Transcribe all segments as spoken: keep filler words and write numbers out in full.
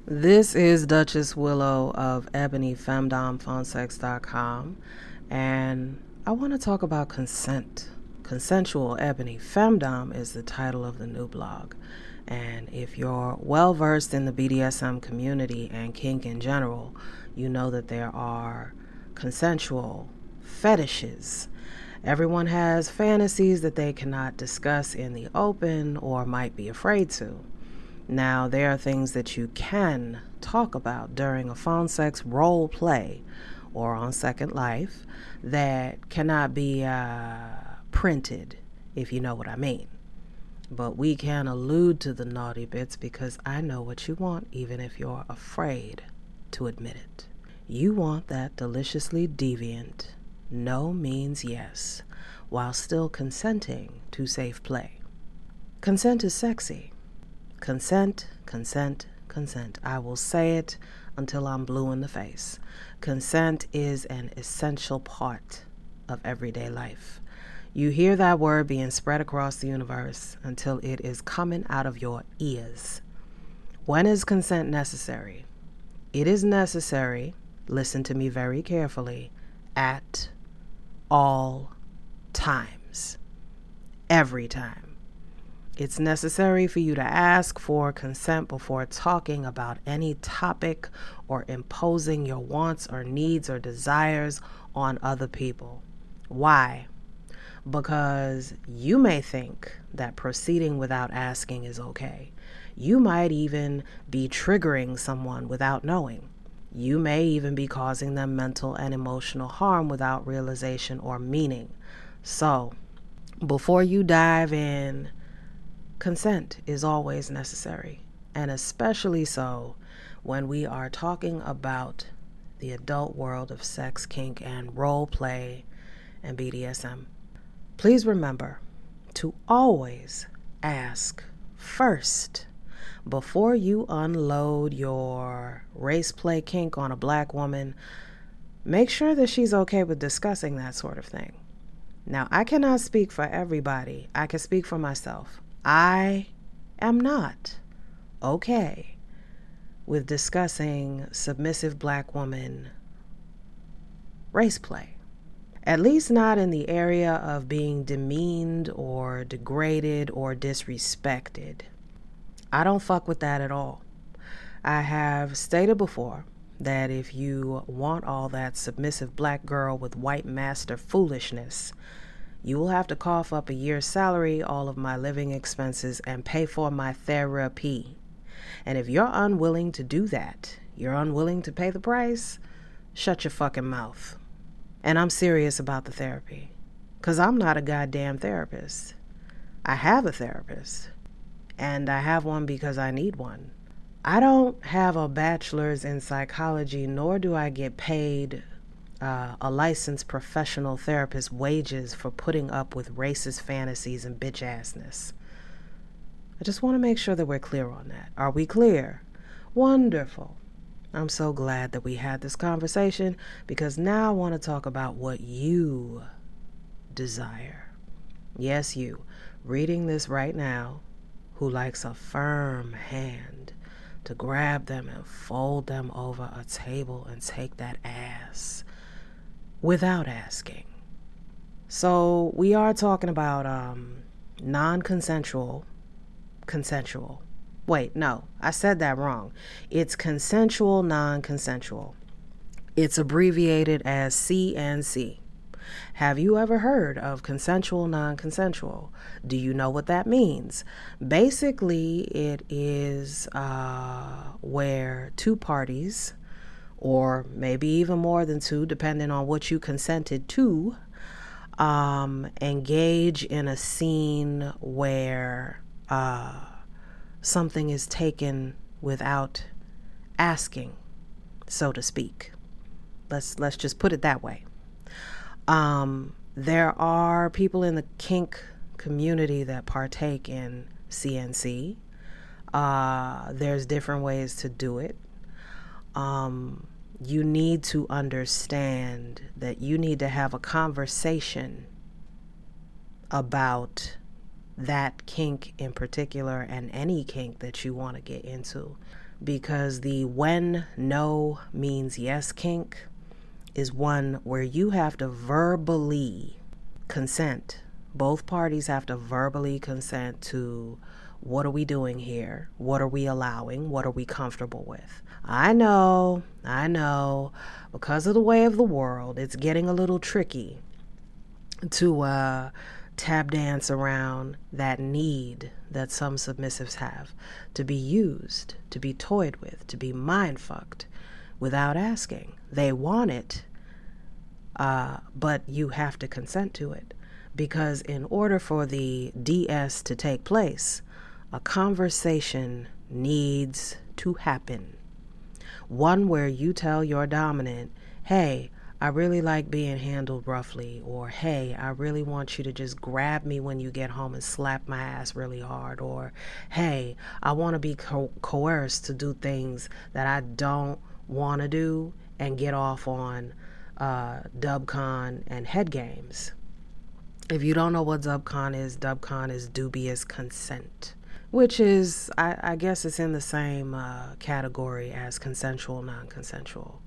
This is Duchess Willow of Ebony Femdom Phone Sex dot com, and I want to talk about consent. Consensual Ebony Femdom is the title of the new blog, and if you're well versed in the B D S M community and kink in general, you know that there are consensual fetishes. Everyone has fantasies that they cannot discuss in the open or might be afraid to. Now, there are things that you can talk about during a phone sex role play or on Second Life that cannot be uh, printed, if you know what I mean. But we can allude to the naughty bits because I know what you want, even if you're afraid to admit it. You want that deliciously deviant no means yes, while still consenting to safe play. Consent is sexy. Consent, consent, consent. I will say it until I'm blue in the face. Consent is an essential part of everyday life. You hear that word being spread across the universe until it is coming out of your ears. When is consent necessary? It is necessary, listen to me very carefully, at all times. Every time. It's necessary for you to ask for consent before talking about any topic or imposing your wants or needs or desires on other people. Why? Because you may think that proceeding without asking is okay. You might even be triggering someone without knowing. You may even be causing them mental and emotional harm without realization or meaning. So, before you dive in, consent is always necessary, and especially so when we are talking about the adult world of sex, kink, and role play and B D S M. Please remember to always ask first before you unload your race play kink on a black woman. Make sure that she's okay with discussing that sort of thing. Now, I cannot speak for everybody. I can speak for myself. I am not okay with discussing submissive black woman race play. At least not in the area of being demeaned or degraded or disrespected. I don't fuck with that at all. I have stated before that if you want all that submissive black girl with white master foolishness, you will have to cough up a year's salary, all of my living expenses, and pay for my therapy. And if you're unwilling to do that, you're unwilling to pay the price, shut your fucking mouth. And I'm serious about the therapy, because I'm not a goddamn therapist. I have a therapist, and I have one because I need one. I don't have a bachelor's in psychology, nor do I get paid Uh, a licensed professional therapist's wages for putting up with racist fantasies and bitch-assness. I just want to make sure that we're clear on that. Are we clear? Wonderful. I'm so glad that we had this conversation, because now I want to talk about what you desire. Yes, you, reading this right now, who likes a firm hand to grab them and fold them over a table and take that ass without asking. So we are talking about um, non-consensual, consensual. Wait, no, I said that wrong. It's consensual, non-consensual. It's abbreviated as C N C. Have you ever heard of consensual, non-consensual? Do you know what that means? Basically, it is uh, where two parties, or maybe even more than two, depending on what you consented to, um, engage in a scene where uh, something is taken without asking, so to speak. Let's let's just put it that way. Um, there are people in the kink community that partake in C N C. Uh, there's different ways to do it. Um, you need to understand that you need to have a conversation about that kink in particular, and any kink that you want to get into, because the when no means yes kink is one where you have to verbally consent. Both parties have to verbally consent to what are we doing here? What are we allowing? What are we comfortable with? I know, I know, because of the way of the world, it's getting a little tricky to uh, tap dance around that need that some submissives have to be used, to be toyed with, to be mind fucked without asking. They want it, uh, but you have to consent to it. Because in order for the D S to take place, a conversation needs to happen. One where you tell your dominant, hey, I really like being handled roughly, or hey, I really want you to just grab me when you get home and slap my ass really hard, or hey, I want to be co- coerced to do things that I don't want to do and get off on uh, dubcon and head games. If you don't know what dubcon is, dubcon is dubious consent, which is, I, I guess it's in the same uh, category as consensual, non-consensual.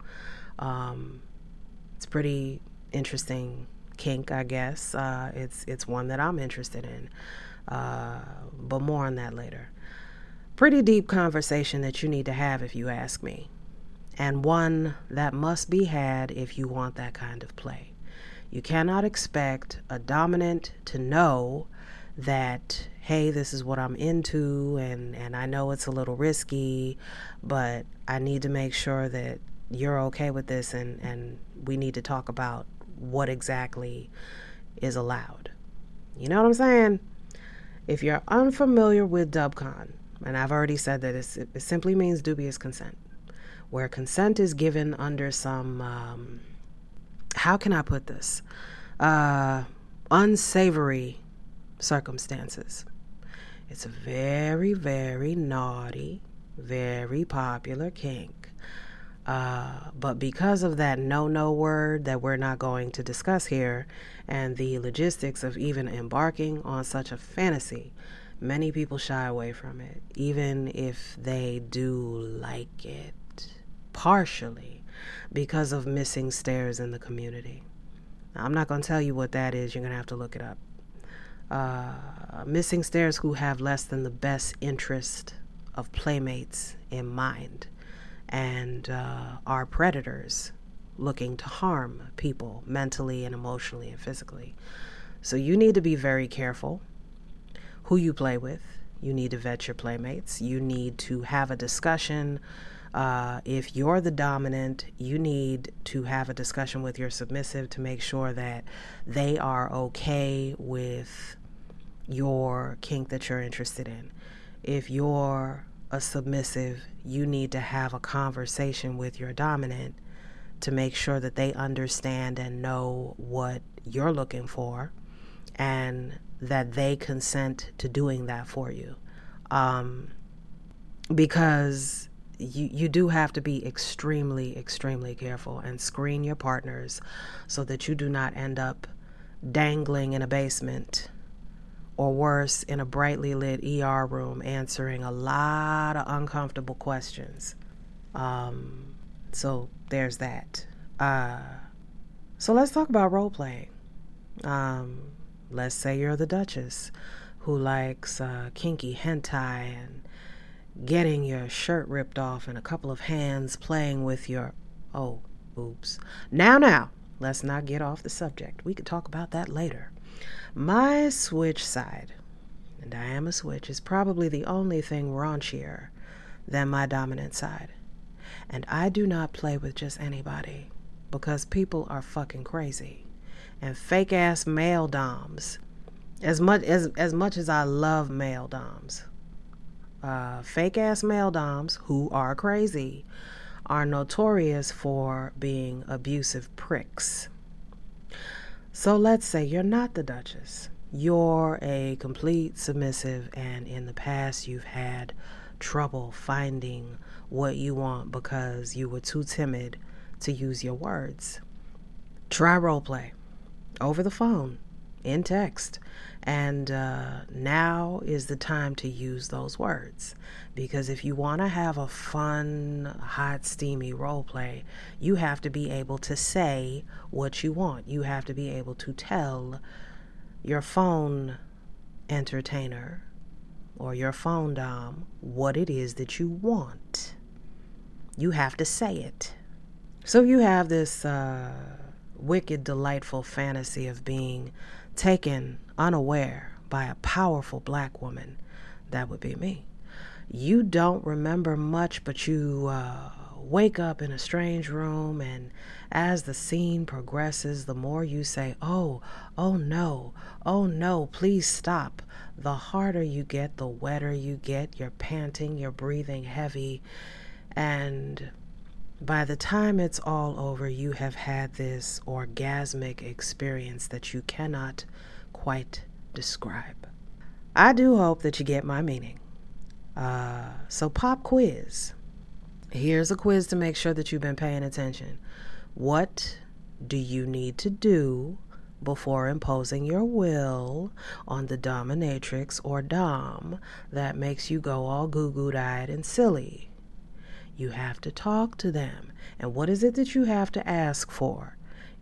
Um, it's pretty interesting kink, I guess. Uh, it's it's one that I'm interested in, uh, but more on that later. Pretty deep conversation that you need to have if you ask me, and one that must be had if you want that kind of play. You cannot expect a dominant to know that, hey, this is what I'm into, and, and I know it's a little risky, but I need to make sure that you're okay with this, and, and we need to talk about what exactly is allowed. You know what I'm saying? If you're unfamiliar with dubcon, and I've already said that it's, it simply means dubious consent, where consent is given under some... Um, how can I put this? Uh, unsavory circumstances. It's a very, very naughty, very popular kink. Uh, but because of that no-no word that we're not going to discuss here, and the logistics of even embarking on such a fantasy, many people shy away from it, even if they do like it, partially, because of missing stairs in the community. Now, I'm not going to tell you what that is. You're going to have to look it up. Uh, missing stairs who have less than the best interest of playmates in mind, and uh, are predators looking to harm people mentally and emotionally and physically. So you need to be very careful who you play with. You need to vet your playmates. You need to have a discussion. Uh, if you're the dominant, you need to have a discussion with your submissive to make sure that they are okay with your kink that you're interested in. If you're a submissive, you need to have a conversation with your dominant to make sure that they understand and know what you're looking for, and that they consent to doing that for you. Um, because You, you do have to be extremely, extremely careful and screen your partners so that you do not end up dangling in a basement, or worse, in a brightly lit E R room answering a lot of uncomfortable questions. Um, so there's that. Uh, so let's talk about role playing. Um, let's say you're the Duchess who likes uh, kinky hentai and getting your shirt ripped off and a couple of hands playing with your... Oh, oops. Now, now, let's not get off the subject. We could talk about that later. My switch side, and I am a switch, is probably the only thing raunchier than my dominant side. And I do not play with just anybody, because people are fucking crazy. And fake-ass male doms, as much as, as much as I love male doms, Uh, fake-ass male doms who are crazy are notorious for being abusive pricks. So let's say you're not the Duchess. You're a complete submissive, and in the past you've had trouble finding what you want because you were too timid to use your words. Try role play over the phone in text. And uh, now is the time to use those words. Because if you want to have a fun, hot, steamy role play, you have to be able to say what you want. You have to be able to tell your phone entertainer or your phone dom what it is that you want. You have to say it. So you have this uh, wicked, delightful fantasy of being taken unaware by a powerful black woman. That would be me. You don't remember much, but you uh, wake up in a strange room, and as the scene progresses, the more you say, oh, oh no, oh no, please stop, the harder you get, the wetter you get. You're panting, you're breathing heavy, and by the time it's all over, you have had this orgasmic experience that you cannot quite describe. I do hope that you get my meaning. Uh, so pop quiz. Here's a quiz to make sure that you've been paying attention. What do you need to do before imposing your will on the dominatrix or dom that makes you go all goo-goo-eyed and silly? You have to talk to them. And what is it that you have to ask for?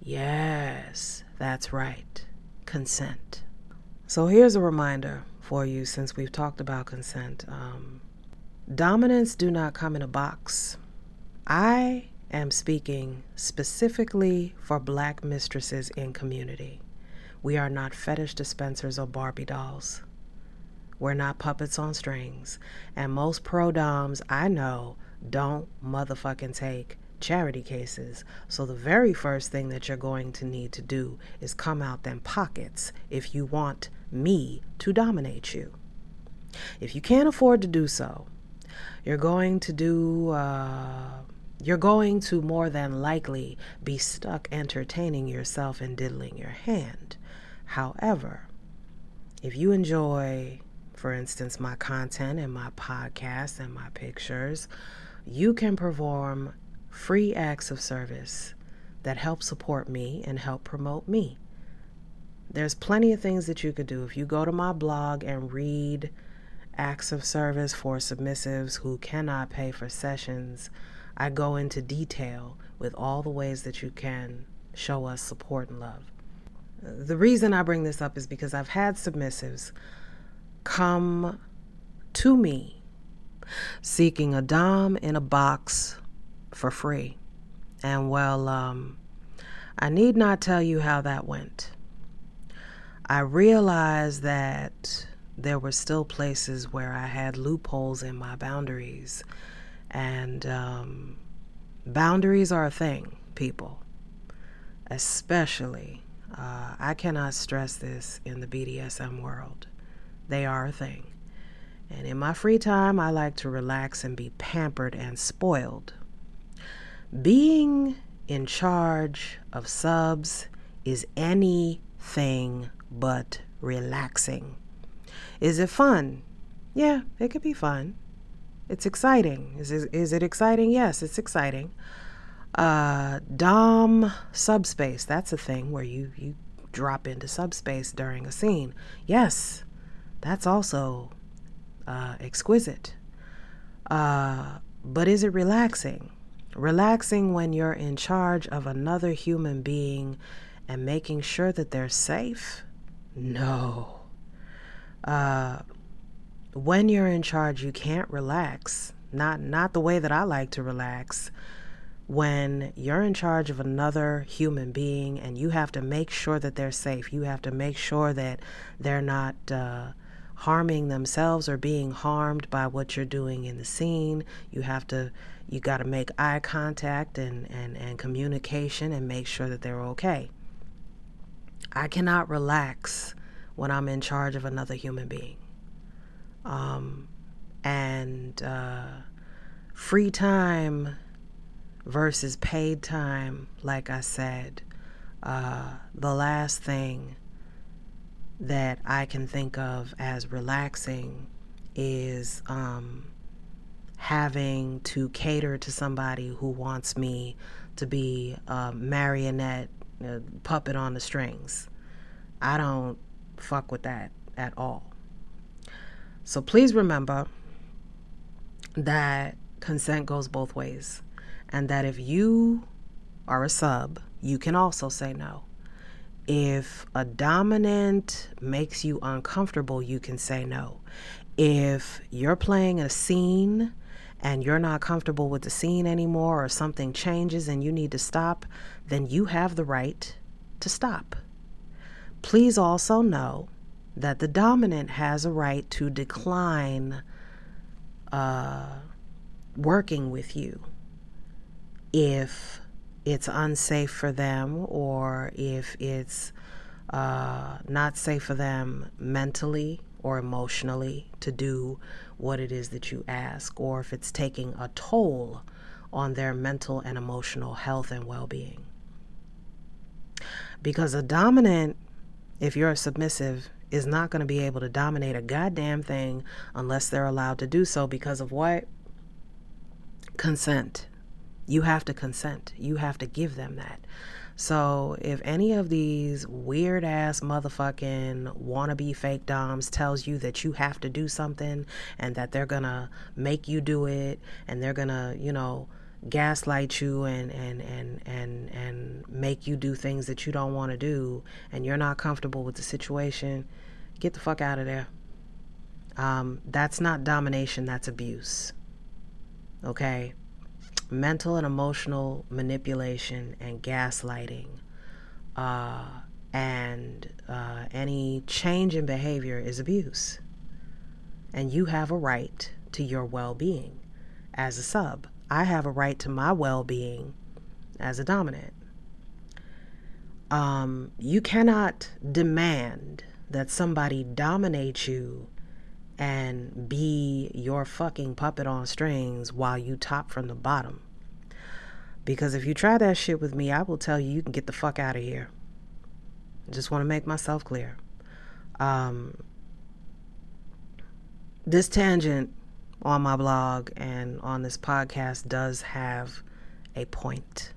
Yes, that's right. Consent. So here's a reminder for you, since we've talked about consent. Um, dominance do not come in a box. I am speaking specifically for black mistresses in community. We are not fetish dispensers or Barbie dolls. We're not puppets on strings. And most pro-doms I know don't motherfucking take charity cases. So the very first thing that you're going to need to do is come out them pockets if you want me to dominate you. If you can't afford to do so, you're going to do, uh, you're going to more than likely be stuck entertaining yourself and diddling your hand. However, if you enjoy, for instance, my content and my podcast and my pictures, you can perform free acts of service that help support me and help promote me. There's plenty of things that you could do. If you go to my blog and read acts of service for submissives who cannot pay for sessions, I go into detail with all the ways that you can show us support and love. The reason I bring this up is because I've had submissives come to me seeking a dom in a box for free. And well, um, I need not tell you how that went. I realized that there were still places where I had loopholes in my boundaries. And um, boundaries are a thing, people. Especially, uh, I cannot stress this in the B D S M world. They are a thing. And in my free time, I like to relax and be pampered and spoiled. Being in charge of subs is anything but relaxing. Is it fun? Yeah, it could be fun. It's exciting. Is it, is it exciting? Yes, it's exciting. Uh, Dom subspace, that's a thing where you, you drop into subspace during a scene. Yes, that's also uh, exquisite. Uh, but is it relaxing? Relaxing when you're in charge of another human being and making sure that they're safe? No. Uh, when you're in charge, you can't relax. Not, not the way that I like to relax. When you're in charge of another human being and you have to make sure that they're safe, you have to make sure that they're not uh, harming themselves or being harmed by what you're doing in the scene. You have to, you got to make eye contact and, and, and communication and make sure that they're okay. I cannot relax when I'm in charge of another human being. Um, and uh, free time versus paid time, like I said, uh, the last thing that I can think of as relaxing is um, having to cater to somebody who wants me to be a marionette, a puppet on the strings. I don't fuck with that at all. So please remember that consent goes both ways, and that if you are a sub, you can also say no. If a dominant makes you uncomfortable, you can say no. If you're playing a scene and you're not comfortable with the scene anymore, or something changes and you need to stop, then you have the right to stop. Please also know that the dominant has a right to decline uh, working with you if it's unsafe for them, or if it's uh, not safe for them mentally or emotionally to do what it is that you ask, or if it's taking a toll on their mental and emotional health and well-being. Because a dominant, if you're a submissive, is not going to be able to dominate a goddamn thing unless they're allowed to do so. Because of what? Consent. You have to consent. You have to give them that. So if any of these weird ass motherfucking wannabe fake doms tells you that you have to do something, and that they're gonna make you do it, and they're gonna, you know, gaslight you and and and and and make you do things that you don't want to do, and you're not comfortable with the situation, get the fuck out of there. Um, that's not domination, that's abuse. Okay? Mental and emotional manipulation and gaslighting, uh, and uh, any change in behavior is abuse. And you have a right to your well-being as a sub. I have a right to my well-being as a dominant. Um, you cannot demand that somebody dominate you and be your fucking puppet on strings while you top from the bottom. Because if you try that shit with me, I will tell you, you can get the fuck out of here. I just want to make myself clear. Um, this tangent on my blog and on this podcast does have a point.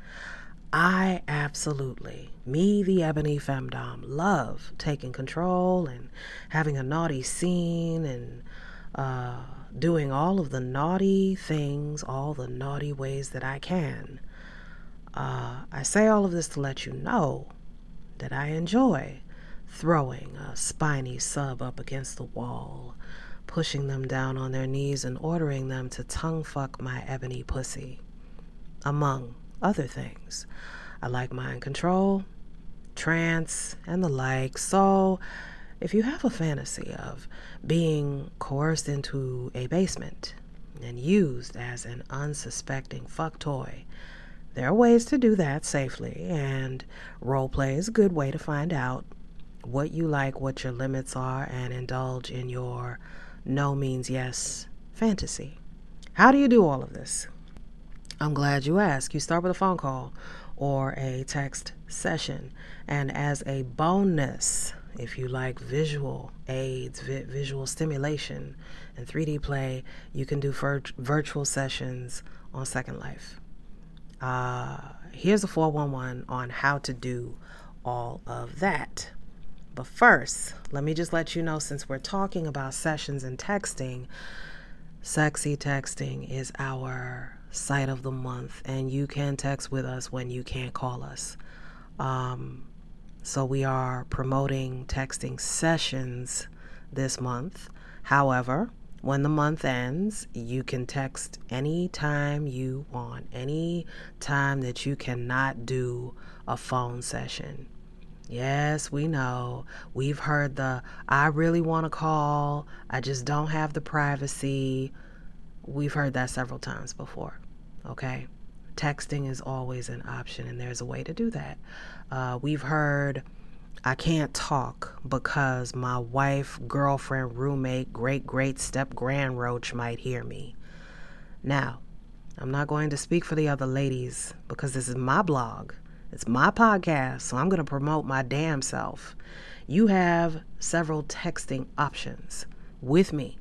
I absolutely, me, the Ebony Femdom, love taking control and having a naughty scene and uh, doing all of the naughty things, all the naughty ways that I can. Uh, I say all of this to let you know that I enjoy throwing a spiny sub up against the wall, pushing them down on their knees and ordering them to tongue fuck my ebony pussy, among other things. I like mind control, trance, and the like. So if you have a fantasy of being coerced into a basement and used as an unsuspecting fuck toy, there are ways to do that safely, and roleplay is a good way to find out what you like, what your limits are, and indulge in your no means yes fantasy. How do you do all of this? I'm glad you asked. You start with a phone call or a text session. And as a bonus, if you like visual aids, vi- visual stimulation, and three D play, you can do vir- virtual sessions on Second Life. Uh, here's a four one one on how to do all of that. But first, let me just let you know, since we're talking about sessions and texting, Sexy Texting is our site of the month, and you can text with us when you can't call us. Um, so we are promoting texting sessions this month. However, when the month ends, you can text any time you want, any time that you cannot do a phone session. Yes, we know. We've heard the, I really want to call, I just don't have the privacy. We've heard that several times before, okay? Texting is always an option, and there's a way to do that. Uh, we've heard, I can't talk because my wife, girlfriend, roommate, great, great step grand roach might hear me. Now, I'm not going to speak for the other ladies because this is my blog. It's my podcast, so I'm going to promote my damn self. You have several texting options with me.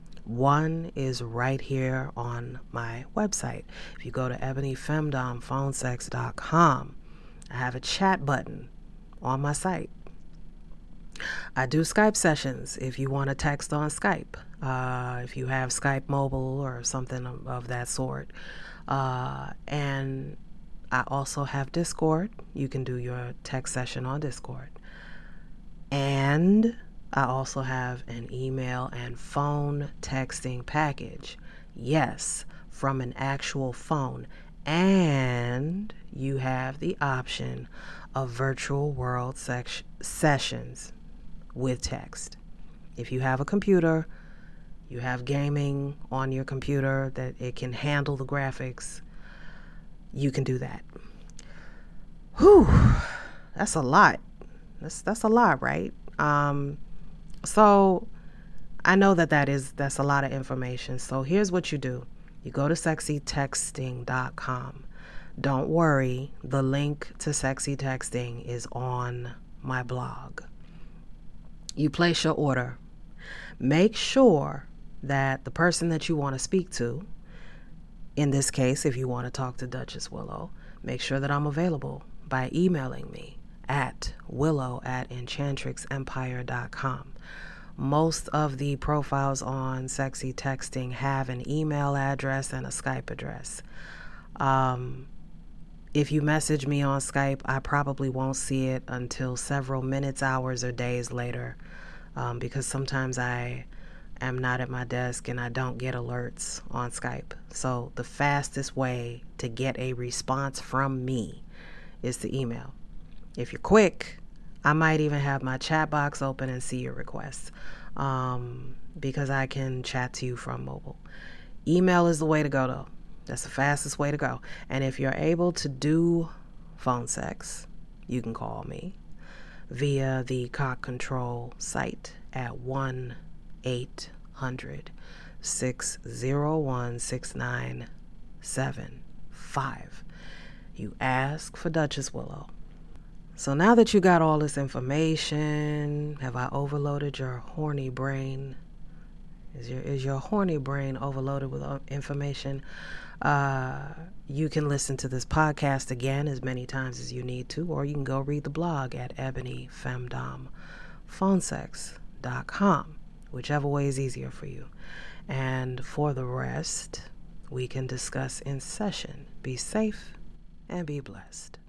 One is right here on my website. If you go to ebony femdom phone sex dot com, I have a chat button on my site. I do Skype sessions if you want to text on Skype, uh, if you have Skype mobile or something of, of that sort. Uh, and I also have Discord. You can do your text session on Discord. And I also have an email and phone texting package. Yes, from an actual phone. And you have the option of virtual world sec- sessions with text. If you have a computer, you have gaming on your computer that it can handle the graphics, you can do that. Whew, that's a lot. That's that's a lot, right? Um, so I know that that is that's a lot of information. So here's what you do: you go to sexy texting dot com. Don't worry, the link to Sexy Texting is on my blog. You place your order. Make sure that the person that you want to speak to, in this case, if you want to talk to Duchess Willow, make sure that I'm available by emailing me at willow at enchantrix empire dot com. Most of the profiles on Sexy Texting have an email address and a Skype address. Um, if you message me on Skype, I probably won't see it until several minutes, hours, or days later, um, because sometimes I am not at my desk and I don't get alerts on Skype. So the fastest way to get a response from me is to email. If you're quick, I might even have my chat box open and see your requests, um, because I can chat to you from mobile. Email is the way to go, though. That's the fastest way to go. And if you're able to do phone sex, you can call me via the Cock Control site at one eight hundred six oh one six nine seven five. You ask for Duchess Willow. So now that you got all this information, have I overloaded your horny brain? Is your is your horny brain overloaded with information? Uh, you can listen to this podcast again as many times as you need to, or you can go read the blog at ebony femdom phone sex dot com, whichever way is easier for you. And for the rest, we can discuss in session. Be safe and be blessed.